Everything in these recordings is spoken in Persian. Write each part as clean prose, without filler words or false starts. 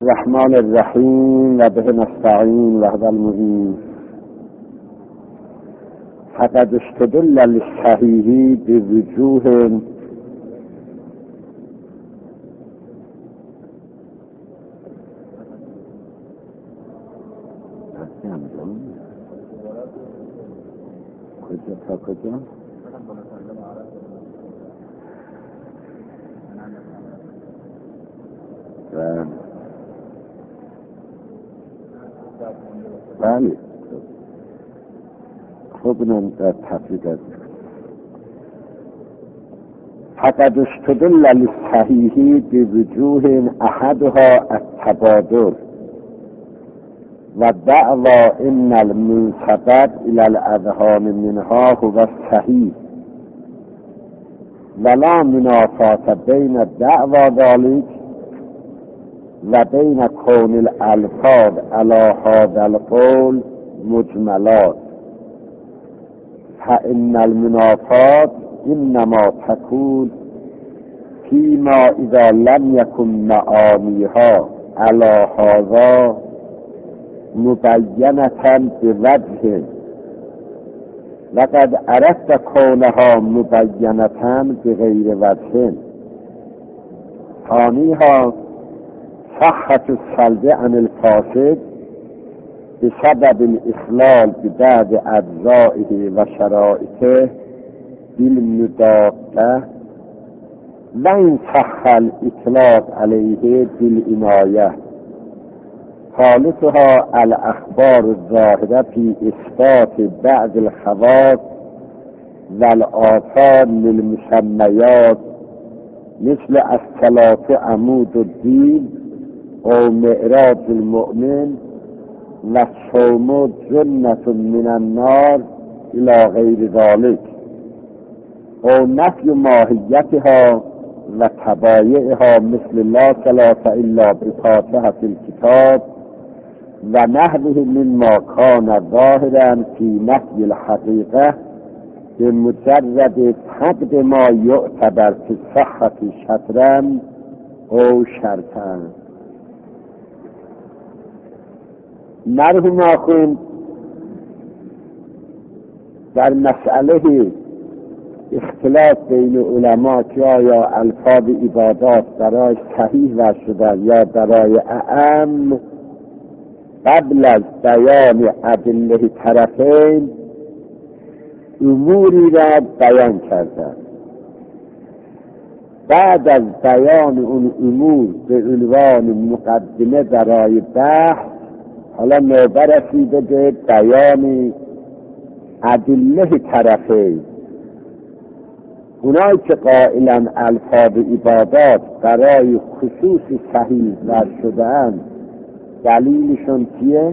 الرحمن الرحیم و به نستعین و هو المعین. فقد استدل للصحیح بوجوه کجا بله خب اینم در تفریق از فقد استدل للصحیح بوجوه احدها التبادر و دعوى ان المنسبت الى الاذهان منها هو الصحیح ولا منافاة بین دعوى ذلك و بین کون الالفاظ على هذا القول مجملات، فإن المنافات انما تكون فيما اذا لم يكن معانيها على هذا مبينة بوجه، وقد عرفت كونها مبينة بغير وجه. ثانيها صحة السلب عن الفاسد بسبب الإخلال ببعض أجزائه وشرائطه بالمداقة، وإن صح الإطلاق عليه بالعناية. ثالثها الأخبار الظاهرة في إثبات بعض الخواص والآثار للمسميات مثل الصلاة عمود الدين او معراج المؤمن و الصوم جنة من النار الى غیر ذلك، او نفی ماهیتها و تبایعها مثل لا صلاة الا بفاتحة الكتاب و نحوه مما كان ظاهرا في نفی الحقیقه بمجرد فقد ما يعتبر في الصحة شطرا او شرطا. مرحوم آخوند در مسئله اختلاف بین علما که آیا الفاظ عبادات برای صحیح و شدن یا برای اعم، قبل از بیان ادله طرفین اموری را بیان کردند. بعد از بیان اون امور به عنوان مقدمه برای بحث، حالا نوبه رسیده به بیان ادله طرفین. اونایی که قائلن الفاظ عبادات برای خصوص صحیح ورد شده‌اند دلیلشون چیه؟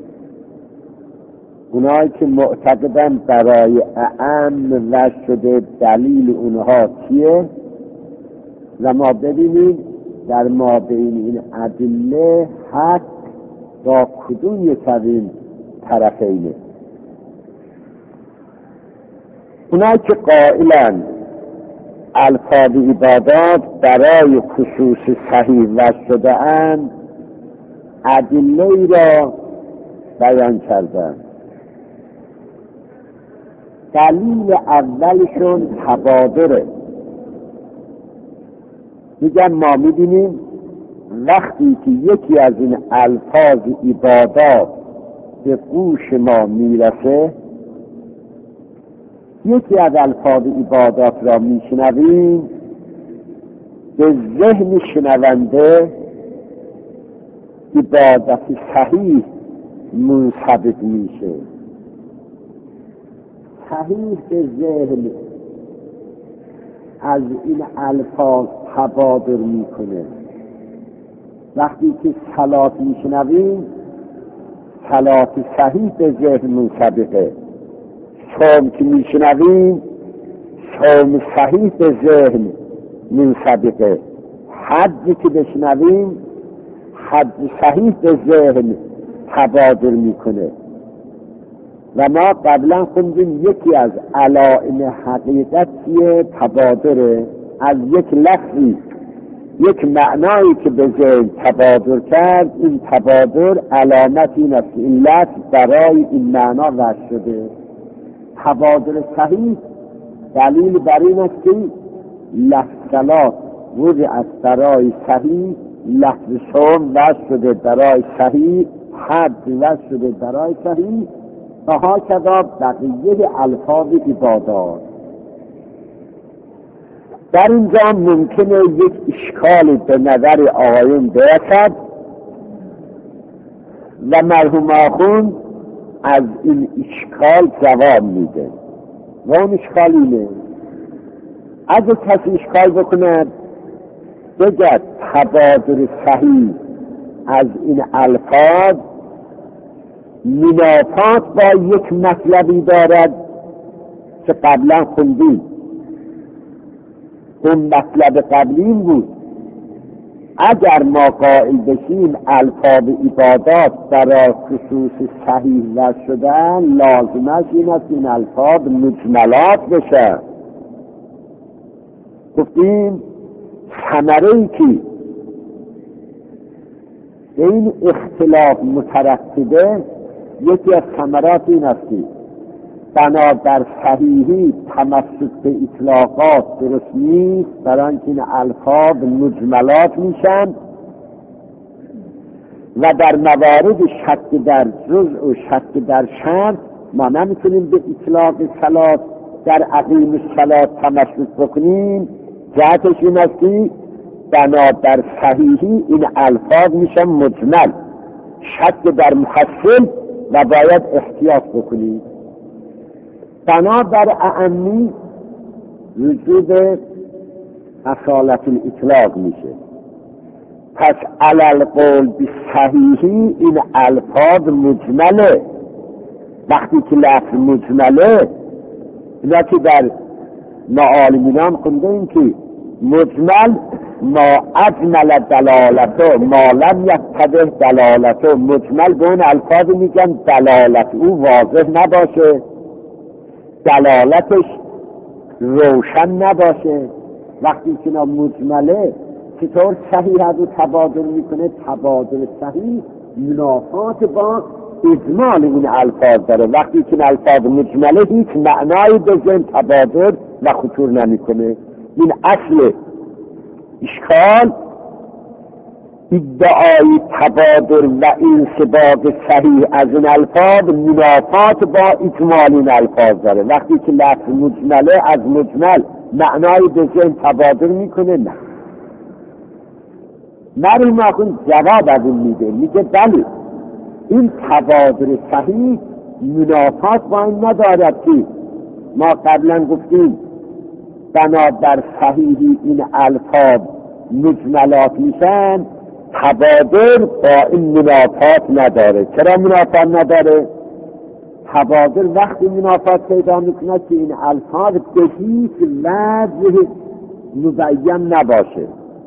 اونایی که معتقدن برای اعم ورد شده دلیل اونها چیه؟ و ما ببینیم در ما بین این ادله حق با کدوم یک از این طرفینه. اونایی که قائلن الفاظ عبادات برای خصوص صحیح ورد شده‌اند ادله ای را بیان کردن. دلیل اولشون تبادره. میگن ما میبینیم وقتی که یکی از این الفاظ عبادات به گوش ما میرسه، یکی از الفاظ عبادات را میشنویم، به ذهن شنونده عبادت صحیح منصبت میشه. صحیح به ذهن از این الفاظ تبادر میکنه. وقتی که صلات میشنویم، صلات صحیح به ذهن منصبه. صوم که میشنویم، صوم صحیح به ذهن منصبه. حج که بشنویم، حج صحیح به ذهن تبادر میکنه. و ما قبلا خوندیم یکی از علائم حقیقتی تبادره، از یک لفظی یک معنایی که به ذهن تبادر کرد، این تبادر علامت این است، این لفظ برای این معنا وضع شده. تبادر صحیح دلیل بر این است که لفظ وضع برای صحیح، لفظ شوم وضع شده برای صحیح، حد وضع شده برای صحیح و هاکذا بقیه الفاظ عبادات. در اینجا ممکنه یک اشکال به نظر آقایون برسد و مرحوم آخوند از این اشکال جواب میده و اون اشکال اینه: اگه کسی اشکال بکند بگد تبادر صحیح از این الفاظ منافات با یک مطلبی دارد که قبلا خوندیم، اون مطلب قبلی بود اگر ما قائل بشیم الفاظ عبادات برای خصوص صحیح وضع شدن، لازمش این است این الفاظ مجملات بشه. گفتیم ثمره‌ای که به این اختلاف مترتبه، یکی از ثمرات این است که بنابر صحیحی تمسک به اطلاقات درست نیست، برای اینکه این الفاظ مجملات میشن و در موارد شک در جزء و شک در شرط ما نمیتونیم به اطلاق صلات در عقیم الصلات تمسک بکنیم. جهتش این است که بنابر صحیحی این الفاظ میشن مجمل، شک در محصل و باید احتیاط بکنیم. بنابر اعمی وجود اصالت الاطلاق میشه. پس علل قول بی صحیحی این الفاظ مجمله. وقتی که لفظ مجمله، اینا که در معالمینان خونده این که مجمل ما اجمل دلالته ما لم یقتضی دلالته، مجمل به اون الفاظ میگن دلالت او واضح نباشه، دلالتش روشن نباشه. وقتی که مجمله چطور صحیح از او تبادل میکنه؟ تبادل صحیح منافات با اجمال این الفاظ داره. وقتی که این الفاظ مجمله هیچ معنایی به ذهن تبادل و خطور نمیکنه. این اصل اشکال ادعای تبادل و انسباق صحیح از این الفاظ منافات با اجمال این الفاظ داره. وقتی که لفظ مجمله از مجمل معنای به ذهن تبادل میکنه، نه. مرحوم آخوند جواب از این میده، میگه بله این تبادل صحیح منافات با این ندارد که ما قبلا گفتیم بنابر صحیحی این الفاظ مجملات میشن، تبادل با این منافات نداره. چرا منافات نداره؟ تبادل وقتی منافات پیدا میکنه که این الفاظ به هیچ وجه مبین نباشه.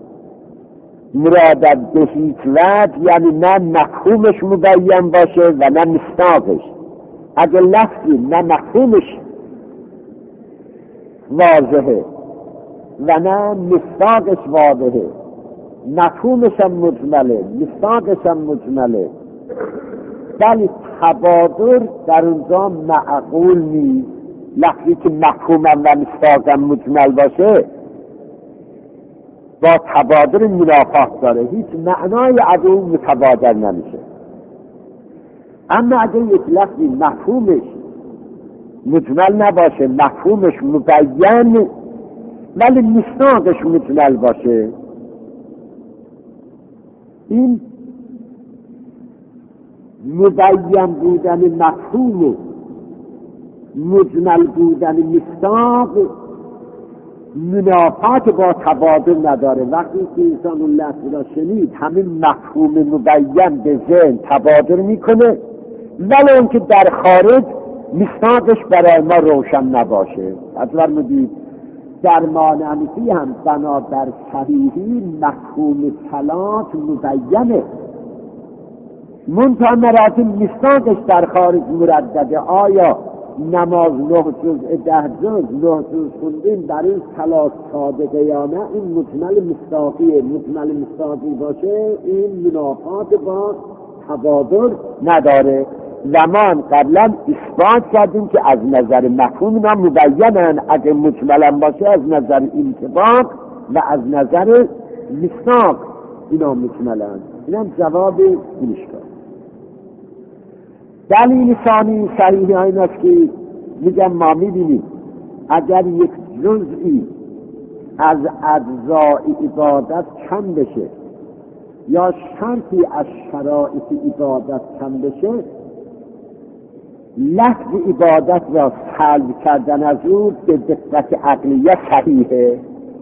مراد به هیچ وجه یعنی نه مفهومش مبین باشه و نه مصداقش. اگر لفظی نه مفهومش واضحه و نه مصداقش واضحه، مفهومش هم مجمله، مصداقش هم مجمله، ولی تبادر در اونجا معقول نیست. لفظی که مفهومم و مصداقم مجمل باشه با تبادر منافات داره، هیچ معنای از اون متبادر نمیشه. اما اگر یک لفظی مفهومش مجمل نباشه، مفهومش مبین ولی مصداقش مجمل باشه، این مبین بودن مفهوم و مجمل بودن مصداق منافات با تبادل نداره. وقتی که انسان اون لفظ را شنید همین مفهوم مبین به ذهن تبادل میکنه، ولی اون که در خارج مصداقش برای ما روشن نباشه. اصلا میدید در مانعی هم بنابر صحیحی مفهوم صلات مبینه، منتها مراتب مصداقش در خارج مردده. آیا نماز 9 جزء 10 جزء 9 جزء خوندیم در این صلات صادقیانه، این مجمل مصداقیه. مجمل مصداقی باشه این منافات با تبادر نداره. زمان قبلا اثبات کردیم که از نظر مفهوم اینا مبینن، اگه مجملا باشه از نظر انطباق و از نظر مصداق اینا مجملن. اینم جواب این اشکال. دلیل ثانی صحیح این است که میگم ما میبینیم اگر یک جزئی از اجزای عبادت کم بشه یا شرطی از شرایط عبادت کم بشه، لفظ عبادت را سلب کردن از او به دقت عقلیه صحیحه.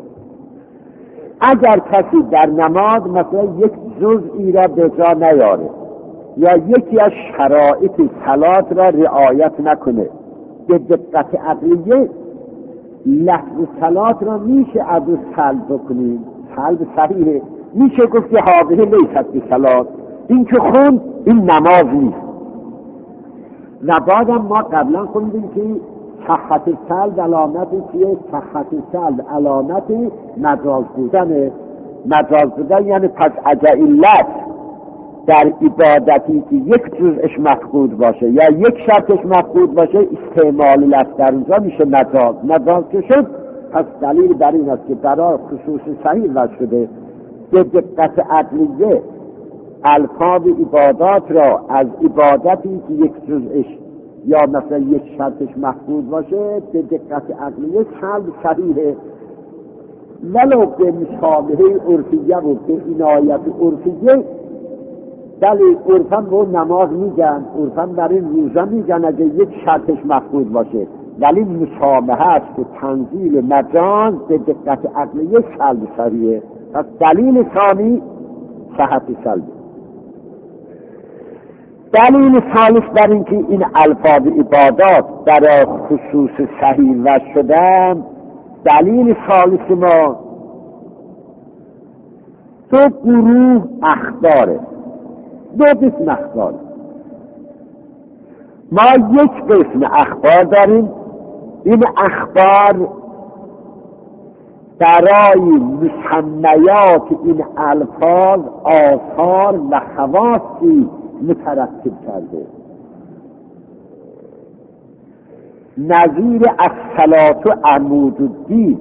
اگر کسی در نماز مثلا یک جزئی را به جا نیاره یا یکی از شرایط صلات را رعایت نکنه، به دقت عقلیه لفظ صلات را میشه از او سلب بکنیم. سلب صحیحه، میشه گفت که هذه لیست بصلات، این که خوند این نماز نیست. و بعدم ما قبلا خوندیم که صحت سلب علامتی چیه؟ صحت سلب علامت مجاز بودنه. مجاز بودن یعنی پس اگر علت در عبادتی که یک جزءش مفقود باشه یا یک شرطش مفقود باشه، استعمال لفظ در اونجا میشه مجاز. مجاز که شد، پس دلیل بر این است که برای خصوص صحیح وضع شده. به دقت عقلیه الفاظ عبادات را از عبادتی که یک جزءش یا مثلا یک شرطش مفقود باشه به دقت عقلیه سلب صحیحه، ولو به مشابهه عرفیه و به عنایت عرفیه. بله عرفاً به نماز میگن، عرفاً در این روزه میگن اگه یک شرطش مفقود باشه، ولی مشابهه است که تنزیل مجاز به دقت عقلیه سلب صحیحه. پس دلیل ثانی صحت سلب. دلیل ثالث بر این که این الفاظ عبادات برای خصوص صحیح وضع شدن، دلیل ثالث ما دو گروه اخباره، دو قسم اخبار. ما یک قسم اخبار داریم، این اخبار برای مسمیات این الفاظ آثار و خواصی مترتب کرده. نظیر الصلاة و عمود الدین،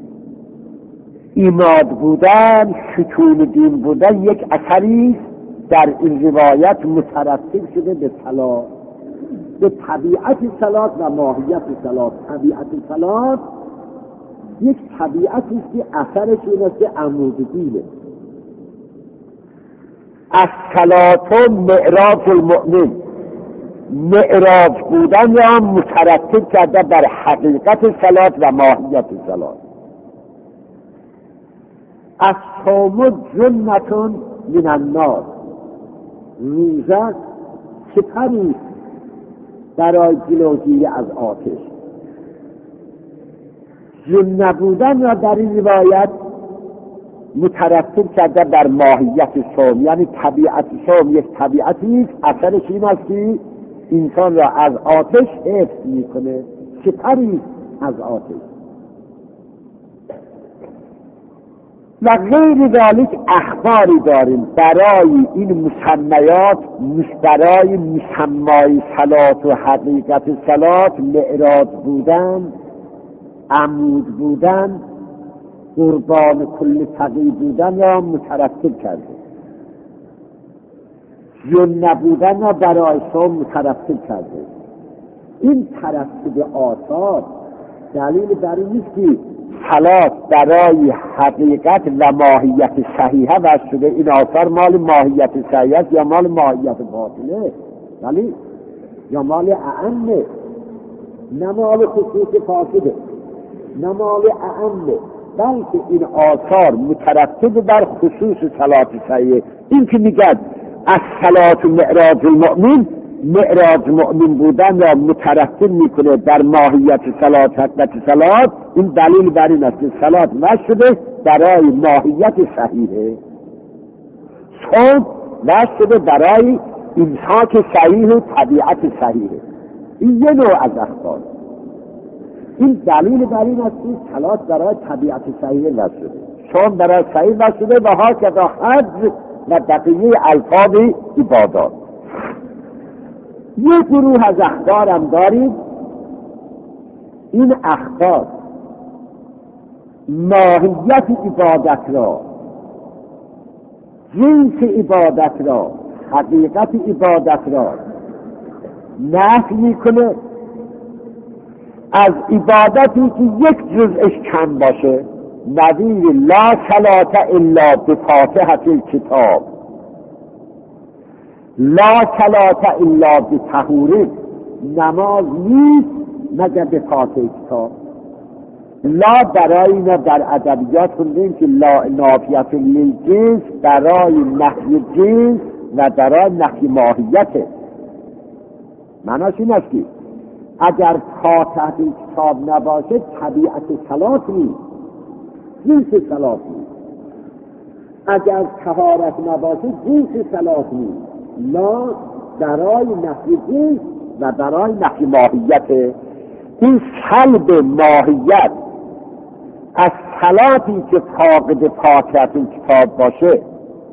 ایماد بودن، ستون دین بودن یک اثری در این روایت مترتب شده به صلاة، به طبیعت صلاة و ماهیت صلاة. طبیعت صلاة یک طبیعتی است که اثرش این است که عمود دینه. الصلاة معراج المؤمن، معراج بودن را مترتب کرده بر حقیقت صلاة و ماهیت صلاة. الصوم جنة من النار، روزه سپری برای جلوگیری از آتش. جنه بودن را در این روایت مترتب کرده بر ماهیت صوم، یعنی طبیعت صوم یک طبیعتی است، اثرش این است که انسان را از آتش حفظ میکنه، سپری از آتش. و غیر ذلك اخباری داریم برای این مسمیات، برای مسمای صلات و حقیقت صلات، معراج بودن، عمود بودن، قربان کل تقی بودن را مترتب کرده. جنه بودن را برای صوم مترتب کرده. این ترتب آثار دلیل بر این نیست که صلات برای حقیقت و ماهیت صحیحه وضع شده، این آثار مال ماهیت صحیحه یا مال ماهیت باطله، ولی یا مال اعمه، نه مال خصوص فاسده، نه مال اعمه، بلکه این آثار مترتب بر خصوص صلات صحیحه. این که میگن از صلات معراج المؤمن، معراج مؤمن بودن را مترتب میکنه بر ماهیت صلات، حقیقت صلات. این دلیل بر این است که صلات وضع شده برای ماهیت صحیحه، صوم وضع شده برای امساک صحیح و طبیعت صحیحه. این یه نوع از اخبار. این دلیل بر این است که صلات برای طبیعت صحیح وضع شده، شام برای صحیح وضع شده و هاکذا حج و بقیه الفاظ عبادات. یک گروه از اخبار هم دارید. این اخبار ماهیت عبادت را، جنس عبادت را، حقیقت عبادت را نفی میکنه. از عبادتی که یک جزءش کم باشه، نظیر لا صلاة الا بفاتحة الکتاب، لا صلاة الا بطهور، نماز نیست مگر به فاتحه کتاب. لا برای اینا در ادبیات خوندیم که لا نافیت للجنس، برای نفی جنس و برای نفی ماهیته. معناش این است که اگر فاتحه کتاب نباشه طبیعت صلات نیست، جنس صلات نیست. اگر طهارت نباشه جنس صلات نیست. لا برای نفی جنس و برای نفی ماهیت. این سلب ماهیت از صلاتی که فاقد فاتحه کتاب باشه،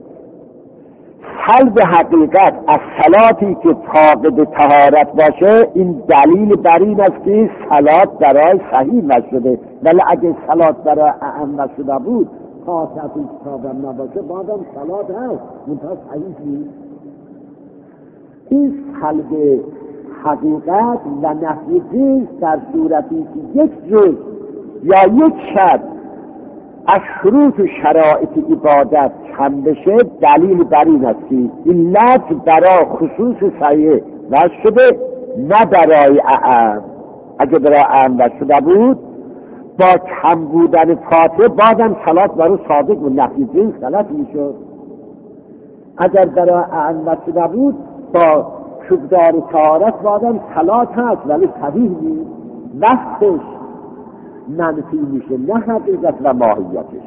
سلب حقیقت از صلاتی که فاقد طهارت باشه، این دلیل بر این است که صلات برای صحیح وضع شده. ولی اگه صلات برای اعم وضع شده بود، فاتحه کتاب هم نباشه، بعدم صلات هست منتها صحیح نیست. این سلب حقیقت و نفی جنس در صورتی که یک جز یا یک شرط از شروط و شرایط عبادت کم بشه، دلیل بر این است که این لفظ برای خصوص صحیح وضع شده، نه برای اعم. اگه برای اعم وضع شده بود، با کم بودن فاتحه بعدم صلات برای صادق و نفی جنس غلط میشد. اگر برای اعم وضع شده بود، با شبدار طهارت بعدم صلات هست ولی صحیح نیست، وقتش منفی میشه، نه حقیقت و ماهیتش.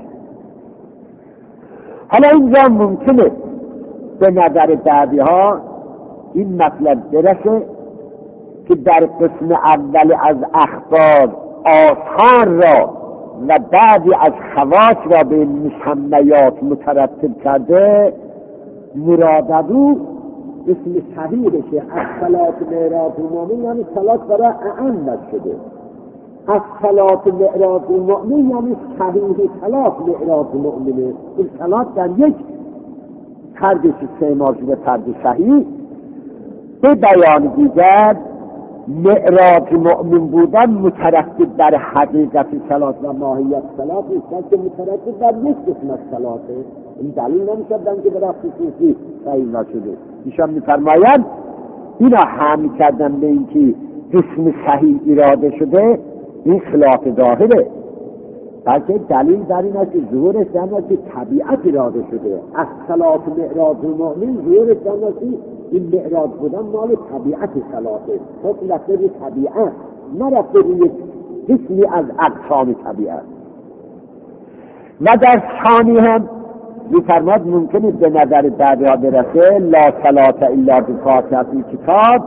حالا اینجا ممکنه به نظر بعضی ها این مطلب برسه که در قسم اول از اخبار آثار را و بعضی از خواص را به مسمیات مترتب کرده، مرادو اسم صحیح بشه. از صلات معراج المؤمن یعنی صلات برای اعم وضع شده. از صلات معراج المؤمن یعنی صحیح صلات معراج المؤمنه. این صلات در یک فرد استعمال شده، فرد صحیح. به بیان دیگر معراج مؤمن بودن مترتب بر حقیقت صلات و ماهیت صلات نیست، که مترتب بر یک قسم از صلاته. این دلیل نمی‌شدن که برای خصوصی صحیح نشده. ایشان می‌فرمایند اینا حمل کردن به اینکه قسم صحیح اراده شده، این خلاف ظاهره، بلکه دلیل در این است که ظهورش در این است که طبیعت اراده شده. از صلات معراج المؤمن ظهورش در این است که این معراج بودن مال طبیعت صلاته، حکم رفته به طبیعت، نه رفته به یک قسمی از اقسام طبیعت. و در ثانی هم می‌فرماد ممکنه به نظر بعضی‌ها برسه لا صلاة الا بفاتحة الکتاب،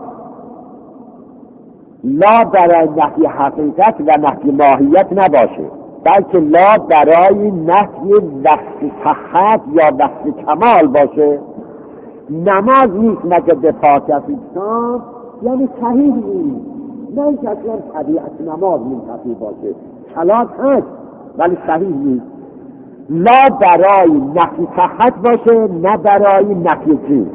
لا برای نفی حقیقت و نفی ماهیت نباشه، بلکه لا برای نفی وصف صحت یا وصف کمال باشه. نماز نیست مگر به فاتحه کتاب، یعنی صحیح نیست، نه اینکه اصلا طبیعت نماز منتفی باشه. صلات هست ولی صحیح نیست. لا برای نفی صحت باشه، نه برای نفی جنس.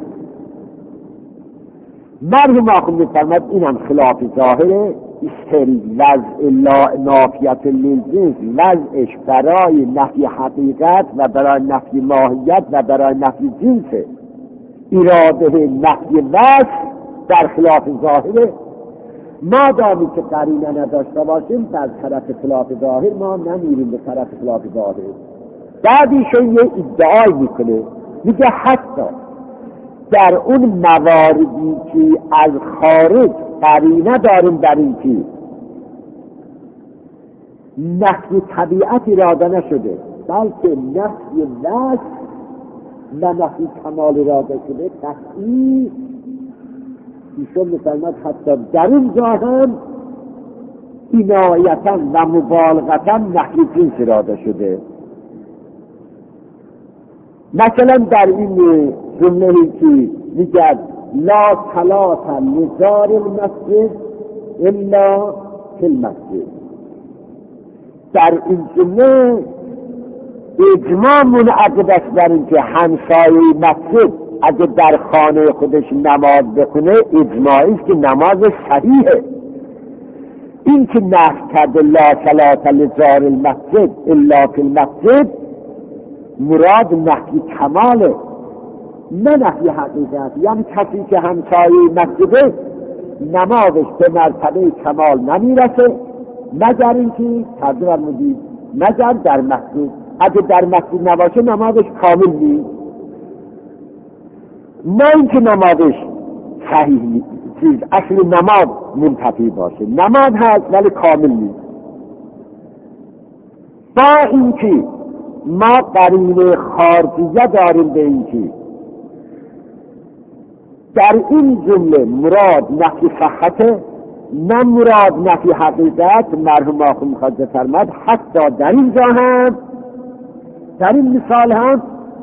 مرحوم آخون می‌فرماید اینم خلاف ظاهره. وضع لا نافیت للجنس، وضعش برای نفی حقیقت و برای نفی ماهیت و برای نفی جنسه. اراده نفی وضع در خلاف ظاهره. مادامی که قرینه نداشته باشیم در طرف خلاف ظاهر ما نمیریم به طرف خلاف ظاهر. بعدیشون یه ادعای میکنه، میگه حتی در اون مواردی که از خارج قرینه داریم در این که نفی طبیعت اراده نشده، بلکه نفی وصف و نفی کمال اراده شده، تحقیق ایشون می‌فرماید حتی در اینجا هم عنایتاً و مبالغتاً نفی جنس اراده شده. مثلا در این جمله‌ای که میگه لا صلاة لجار المسجد الا فی المسجد، در این جمله اجماع منعقد است بر این که همسایه مسجد اگه در خانه خودش نماز بخونه اجماعی است که نماز صحیحه. این که نفی کرده لا صلاة لجار المسجد الا فی المسجد، مراد نفی کماله نه نفی حقیقت. یعنی کسی که همسایه مسجده نمازش به مرتبه کمال نمیرسه مگر اینکه ترجمه فرمودید مگر در مسجد، اگه در مسجد نباشه نمازش کامل نیست. نه اینکه نمازش صحیح نیست، اصل نماز منتفی باشه، نماز هست ولی کامل نیست. با اینکه ما قرینه خارجیه داریم به اینکه در این جمله مراد نفی صحته نه مراد نفی حقیقت. مرحوم آخوند میخواد بفرماید حتی در اینجا هم در این مثال هم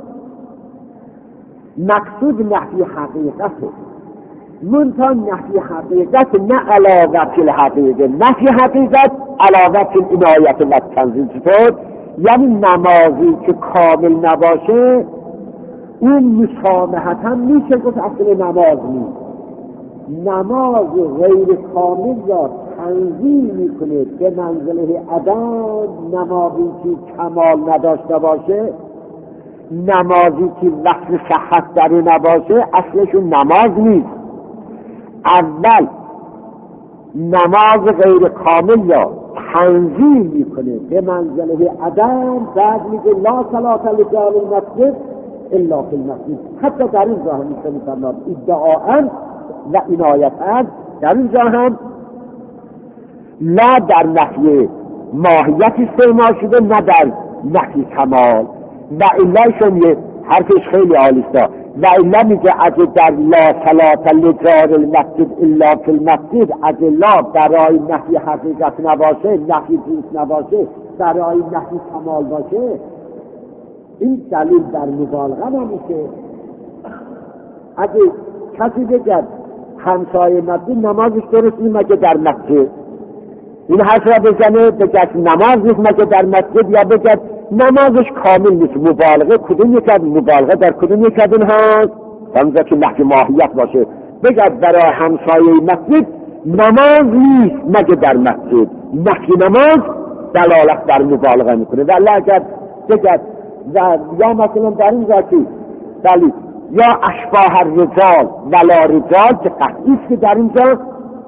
مقصود نفی حقیقته، منتها نفی حقیقت نه علاوه فی الحقیقه، نفی حقیقت علاوه فی العنایت و تنزیل. چطور؟ یعنی نمازی که کامل نباشه اون مسامحت هم میشه گفت اصل نماز نیست. نماز غیر کامل را تنزیل میکنه به منزله عدم. نمازی که کمال نداشته باشه، نمازی که وصف صحت در نباشه اصلشون نماز نیست. اول نماز غیر کامل را تنزیل میکنه به منزله عدم، بعد میگه لا صلاة لجار المسجد الا فی المسجد. حتی در این جا هم میفرماد ادعاء و عنایتاً در این جا هم لا در نفی ماهیت استعمال شده نه در نفی کمال. و علایشون یه حرفش خیلی عالیستا. و الا میگه اگه در لا صلاة لجار المسجد الا فی المسجد، اگه لا برای نفی حقیقت نباشه، نفی جنس نباشه، برای نفی کمال باشه، این دلیل در مبالغه نمیشه. اگه کسی بگه همسایه مسجد نمازش درست نیست مگه در مسجد، این حرف را بزنه بگه نماز نیست مگه در مسجد، یا بگه نمازش کامل نیست. مبالغه کدوم یک مبالغه در کدوم یک این هست؟ همزه که نحو ماهیت باشه بگه برای همسایه مسجد نماز نیست مگه در مسجد، نحو نماز دلالت بر مبالغه میکنه. ولی اگر بگه یا مثلا در این ذاتی دلیل یا اشباه الرجال ولا رجال، که قطعی است که در اینجا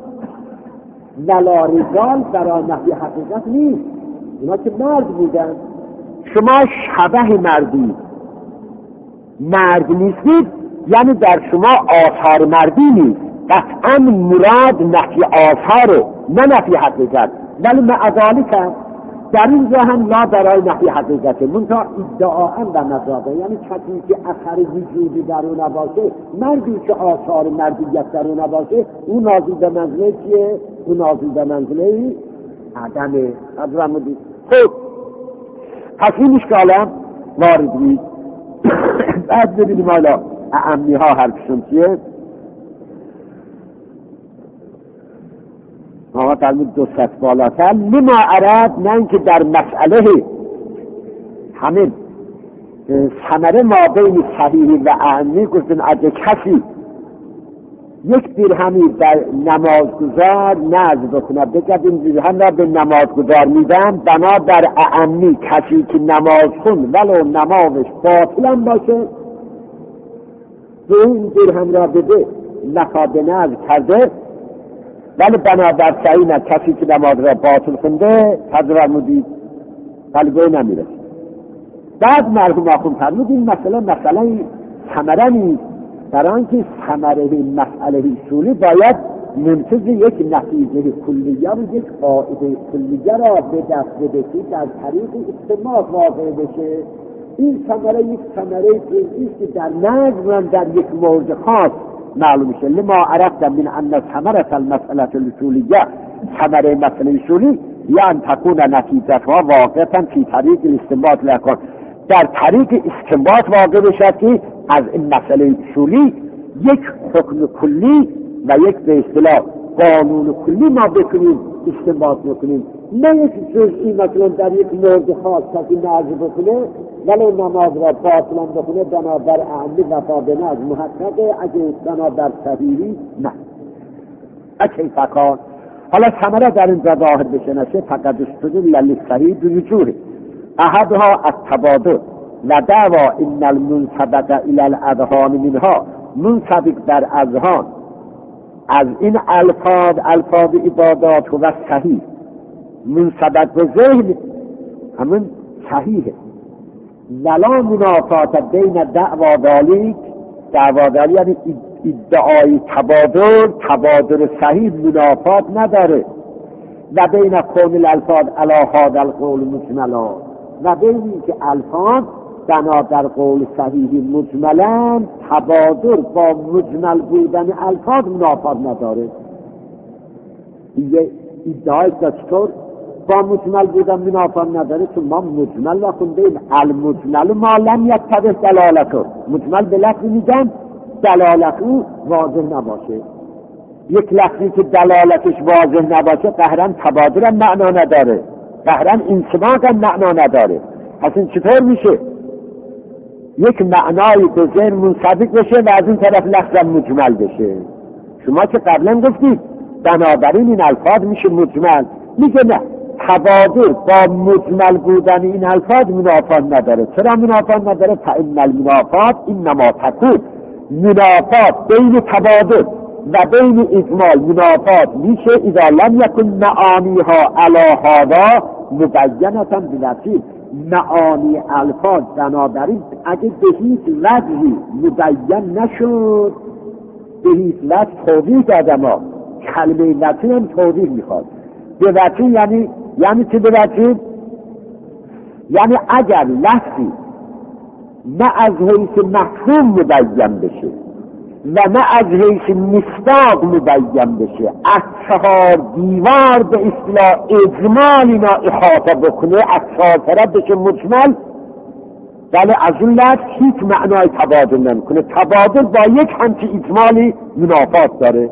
ولا رجال برای نفی حقیقت نیست، اونا که مرد بودن. شما شبه مردی مرد نیستید یعنی در شما آثار مردی نیست. قطعا مراد نفی آثاره نه نفی حقیقت. ولی معذالک در اینجا هم لا برای نفی حقیقته، منتها ادعاء و مذابه، یعنی کسی که اثر وجودی در اون نباشه، مردی که آثار مردیت در اون نباشه، اون نازل به منزله چیه؟ اون نازل به منزله عدمه. حضرت خب پس این اشکالم وارد بید. بعد ببینیم حالا اعمی ها حرفشون چیه. آقا فرمود دو ست بالاتر لما عرد، نه اینکه در مسئله همین ثمره ما بین صحیح و اعمی گفتن اگه کسی یک درهمی در نمازگزار نذر بکنه بگه این درهم را به نمازگزار میدم، بنا در اعمی کسی که نماز خون ولو نمازش باطلم باشه به این درهم را بده نفا به نذر کرده، ولی بنابر صحیح نه کسی که نماز را باطل خونده تجربه مدید قلبه نمیرسه. بعد مرحوم آخوند فرمود این مسئله ثمره نیست، برای آنکه ثمره مسئله اصولی باید منتظر یک نتیجه کلیه و یک قاعده کلیه را به دست بده که در طریق استماع واقع بشه. این ثمره یک ثمره جزئی است که در نظم در یک مورد خاص معلوم میشه. لما عرفت من ان ثمرة المسألة الاصولیه، ثمره مسئله اصولی یعنی تکون نتیجتها واقعا فی طریق الاستنباط الاحکام، در طریق استنباط واقع بشد که از این مسئله اصولی یک حکم کلی و یک به اصطلاح قانون کلی ما بتونیم استنباط بکنیم، نه یک جزئی مثلا در یک مورد خاص کسی نذر بکنه ولی نماز را باطلا بکنه بنابر اهلی وفا به نذر محققه، اگه بنابر صحیحی نه. اچه فکار حالا ثمره در این ظاهر بشنشه فقط استدل للصحیح بوجوه احدها التبادل و دعوا ان المنسبت الى الاذهان منها، منسبت در اذهان از این الفاظ عبادات و صحیح منسبت به ذهن همون صحیحه. ولا منافات بین دعوادالی یعنی ادعای تبادل صحیح منافات نداره، و بین کون الالفاظ علی هذا القول مجملا، و بین اینکه الفاظ بنا در قول صحیح مجملا تبادل با مجمل بودن الفاظ منافات نداره. یه ادعای چطور با مجمل بودن منافات نداره؟ چون ما مجمل و خوندیم المجمل ما لم یتبه دلالته، مجمل به لفظی میگن دلالتو واضح نباشه. یک لفظی که دلالتش واضح نباشه قهرن تبادل هم معنا نداره، قهرن انسباق هم معنا نداره. پس این چطور میشه؟ یک معنایی به ذهن منسبق بشه و از این طرف لفظ مجمل بشه. شما که قبلا گفتید بنابراین این الفاظ میشه مجمل، میگه نه، تبادل با مجمل بودن این الفاظ منافات نداره. چرا منافات نداره؟ فإن المنافات انما تكون، منافات بین تبادل و بین اجمال منافات میشه اذا لم یکن معانیها علی هذا مبینة بنفسه، معانی الفاظ بنابراین اگه به هیچ وجهی مبین نشد، به هیچ وجه توضیح دادم ها، کلمه وجه هم توضیح میخواد. به وجه یعنی چه به وجه؟ یعنی اگر لفظی نه از حیث مفهوم مبین بشه و نه از حیث مصداق مبین بشه، از چهار دیوار به اصطلاح اجمال اینا احاطه بکنه، از چهار طرف بشه مجمل، ولی از اون لفظ هیچ معنای تبادل نمیکنه. تبادل با یک همچی اجمالی منافات داره.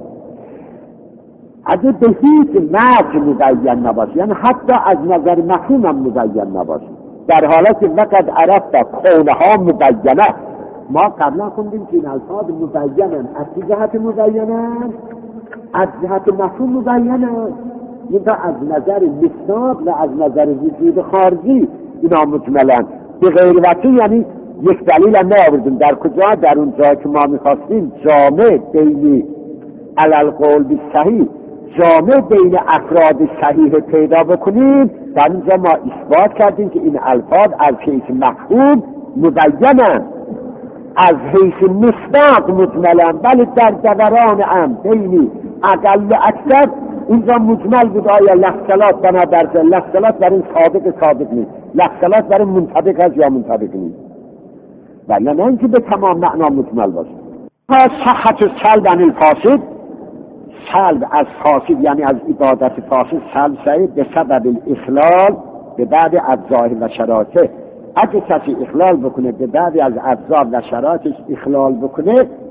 اگه به هیچ وجه مبین نباشه، یعنی حتی از نظر مفهوم هم مبین نباشه، در حالت وقت عرفت کونها مبینه. ما قبلا خوندیم که این الفاظ مبینن، از جهت مبینن، از جهت مفهوم مبینن، اینجا از نظر مصداق و از نظر وجود خارجی اینا مجملن. به غیر وجه یعنی یک دلیل هم نیاوردیم. در کجا؟ در اون جایی که ما میخواستیم جامع بین علل قول بالصحیح، جامع بین افراد صحیح پیدا بکنیم، در اینجا ما اثبات کردیم که این الفاظ از حیث مفهوم مبینن، از حیث مصداق مجملن، ولی در دوران هم بینی اقل و اکثر اینجا مجمل بود. آیا لفظلات بنابر لفظلات بر این صادق نیست، لفظلات بر این منطبق هست یا منطبق نیست، ولی نه اینکه به تمام معنا مجمل باشه. صحت سلب عن الفاسد، سلب از فاسد یعنی از عبادت فاسد سلب شد به سبب الاخلال به بعد اجزاء و شرایطه. اگه کسی اخلال بکنه به بعد از اجزا و شرایطش اخلال بکنه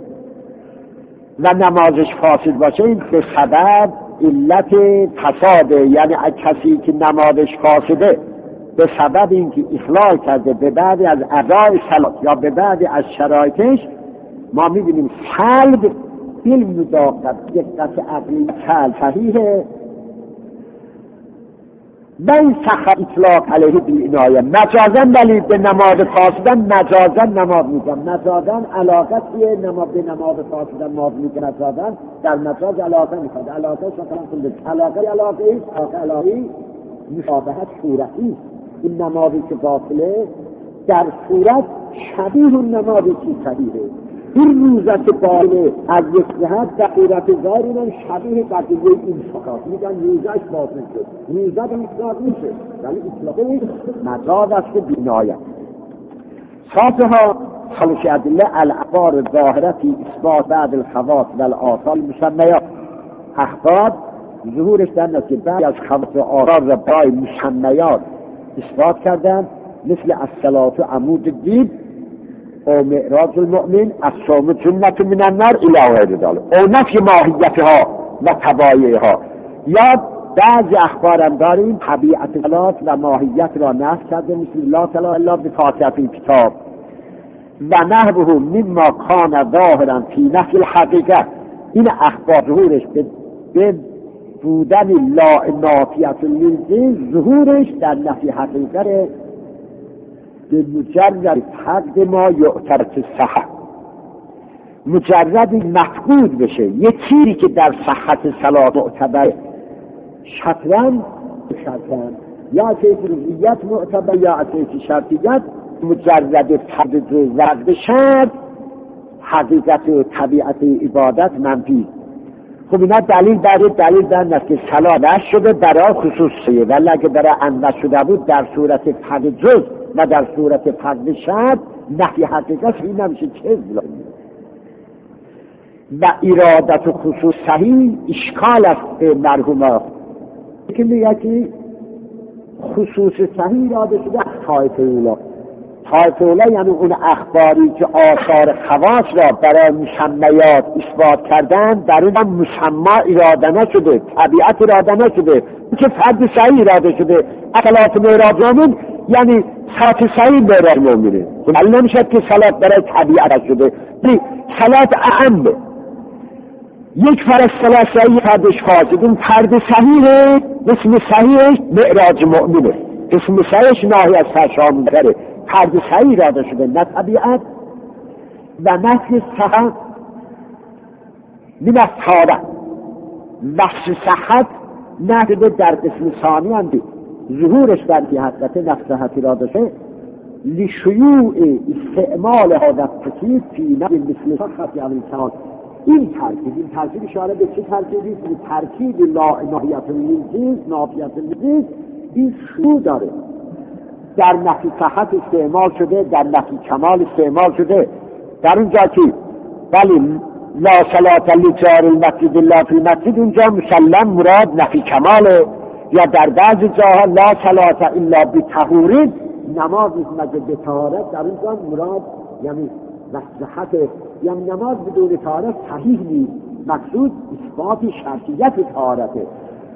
و نمازش فاسد باشه، این به سبب علت فساده، یعنی کسی که نمازش فاسده به سبب اینکه اخلال کرده به بعد از ادای صلات یا به بعد از شرایطش، ما میبینیم سلب علم داقت دقت عقلی سلب صحیحه. من سخت اطلاق علیه بالعنایه، مجازن ولی به نماز فاسدن مجازن نماز میگم. مجازن علاقه چیه؟ به نماز فاسدن نماز میگم. مجازن در مجاز علاقه میخواد. علاقه شکرم کنده علاقه مشابهت صورتی. این نمازی که باطله در صورت شبیه اون نمازی که صحیحه. این روزت باله از یک جهت در صورت ظاهر اینم شبیه قضیه این شکاف میگن روزش باطل شد، روزت هم اصلاح میشه، ولی اصلاحه مجاز است که بینایت. صافها خلوش ادله الاخبار ظاهرتی اثبات بعد الخواص و الاصال مسمیات. اخبار ظهورش در نتیجه بعد از خواص و آثار را برای مسمیات اثبات کردن، مثل الصلاة عمود دین او معراج المؤمن الصوم جنة من النار الی غیر ذلک، او نفی ماهیتها و طبایعها. یا بعضی اخبار هم داریم طبیعت صلات و ماهیت را نفی کرده، مثل لا صلاة الا بفاتحة الکتاب و نحوه مما کان ظاهرا فی نفی الحقیقه. این اخبار ظهورش به بودن لا نافیت للجنس، ظهورش در نفی حقیقت به مجرد حق ما یعتبر صحه، مجرد مفقود بشه یه چیزی که در صحت صلات معتبر، شطرن یا اساس رؤیت معتبر یا اساس شرطیت، مجرد فرد جز وقت شرط حقیقت و طبیعت عبادت منفی. خب اینا دلیل در که صلاح نشده برای خصوصیه، ولی اگه برای انواع شده بود در صورت فرد جز و در صورت فرد شرط نفی حقیقت این نمیشه چه و ارادت و خصوص صحیح اشکال است به مرحومات که میگه که خصوص صحیح اراده شده طایفه اولا یعنی اون اخباری که آثار خواص را برای مسمیات اثبات کردن در اون هم مسما اراده نشده، طبیعت اراده نشده، که فرد صحیح اراده شده. صلات معراج مومن یعنی صلات صحیح معراج مومنه، ولی نمیشه که صلات برای طبیعت شده. صلات اعمه، یک فرد صلات صحیح فردش فاسد، اون فرد صحیحه اسم صحیحش معراج مؤمنه، اسم صحیحش ناهی از فرشامون داره، فرد صحیح اراده شده نه طبیعت. و نفی صحت من الطهارة بخش صحت نفی در قسم ثانی هم دید ظهورش در که حقیقت نفس صحت اراده شده لشیوع استعمال هذا الترکیب فی نفی مثل صحت یعنی الانسان. این ترکیب اشاره به چه ترکیبی؟ این ترکیب لا نافیت للجنس، نافیت للجنس این شروع داره، در نفی صحت استعمال شده، در نفی کمال استعمال شده. در اونجا که ولی لا صلاة لجار المسجد الا فی المسجد، اونجا مسلم مراد نفی کماله. یا در بعضی جاها لا صلاة الا بطهور، نماز مگر به طهارت، در اونجا مراد یعنی صحت، یعنی نماز بدون طهارت صحیح نیست، مقصود اثبات شرطیت طهارته.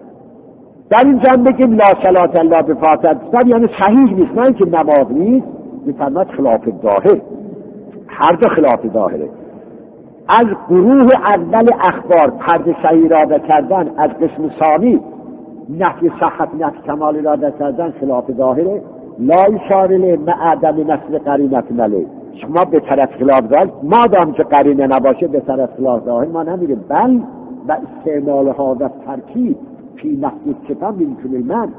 در این جمع بگیم لا صلاة الا بفاتحة الکتاب یعنی صحیح نیست، نه اینکه نماز نیست، میفرماد خلاف ظاهر، هر دو خلاف ظاهره. از گروه اول اخبار فرد صحیح اراده کردن، از قسم ثانی نفی صحت نفی کمال اراده کردن خلاف ظاهره. لا اشاره له عدم نصب قرینه علیه، شما به طرف خلاف ظاهر مادام که قرینه نباشه به طرف خلاف ظاهر ما نمیریم، بل و استعمال هذا ترکیب فی نفی صفت ممکن المنع،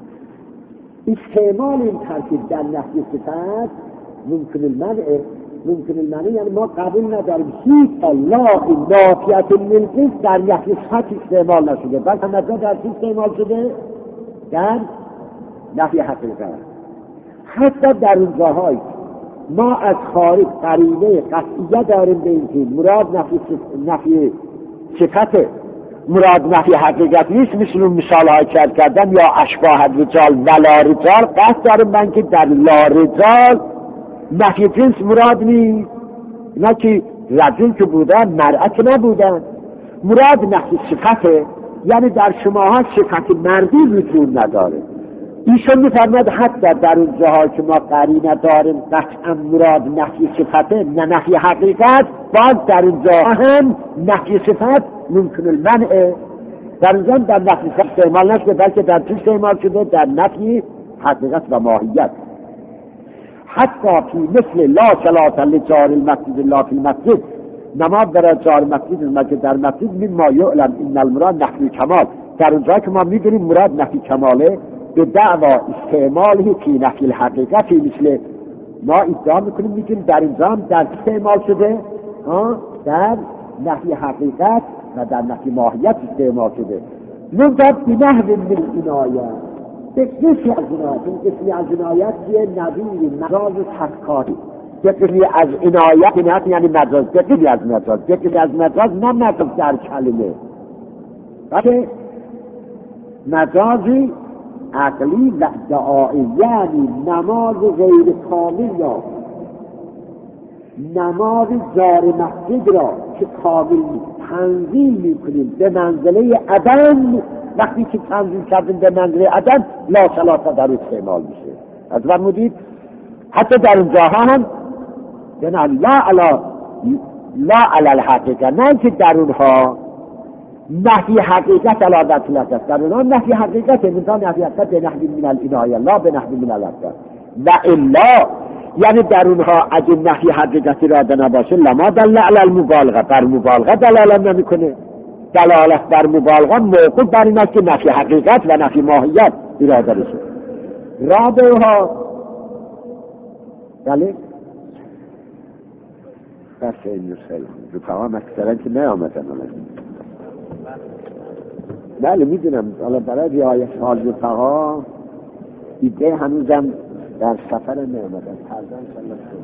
استعمال این ترکیب در نفی صفت ممکن المنع. ممکن المنع یعنی ما قبول نداریم هیچ الله نافیت للجنس در نفی صفت استعمال نشده، بلکه نظر در چی استعمال شده؟ در نفی حقیقت. حتی در اون جاهای ما از خارج قرینه قطعیه داریم به این که مراد نفی صفت، مراد نفی حقیقت نیست، مثل اون مثال های کردن یا اشباه الرجال ولا رجال. قصد دارم من که در لا رجال نفی جنس مراد نیست، نه که رجل که بودن مرأت نبودن، مراد نفی صفته، یعنی در شماها صفت مردی وجود نداره. ایشون میفرماد حتی در اون جاها که ما قرینه داریم قطعا مراد نفی صفته نه نفی حقیقت، باز در اون جاها هم نفی صفت ممکن المنع، در اونجا در نفی صفت استعمال نشده، بلکه در چی استعمال شده؟ در نفی حقیقت و ماهیت. حتی فی مثل لا صلاة لجار المسجد الا فی المسجد، نماز برای جار مسجد مگر در مسجد مما یعلم ان المراد نفی کمال، در اونجا که ما میدونیم مراد نفی کماله به دعوا استعمالی فی نفی الحقیقت، مثل ما ادعا میکنیم میگیم در اینجا در استعمال شده در نفی حقیقت و در نفی ماهیت استعمال شده. نمتد بی نحو من العنایت، به قسمی از عنایت، این قسمی از عنایت یه نظیر مجاز تذکاری، بقیلی از عنایت یعنی مجاز، بقیلی از مجاز، بقیلی از مجاز نه مجاز در کلمه، بلکه مجازی عقلی و دعایی، یعنی نماز غیر کامل را، نماز جار مسجد را که کامل تنظیم میکنیم به منزله عدم، وقتی که تنظیم کردیم به منزله عدم لا صلاة در استعمال میشه. از فرمودید حتی در اونجاها هم یعنی لا علی الحقیقه، نه که در اونها نفی حقیقت علی بطلت است، در اونها نفی حقیقت انسان نفی حقیقت به نحوی من العنایه لا به نحوی من الحقیقت و الا، یعنی در اونها اگه نفی حقیقتی را نباشه لما دل علی المبالغه، بر مبالغه دلالت نمیکنه، دلالت بر مبالغه موقوف بر این است که نفی حقیقت و نفی ماهیت اراده بشه. رابعها بله بس این خیلی رفقام اکثرا که نیامدن. بله میدونم، حالا برای رعایت حال رفقا ایده هنوزم در سفر نیامدن.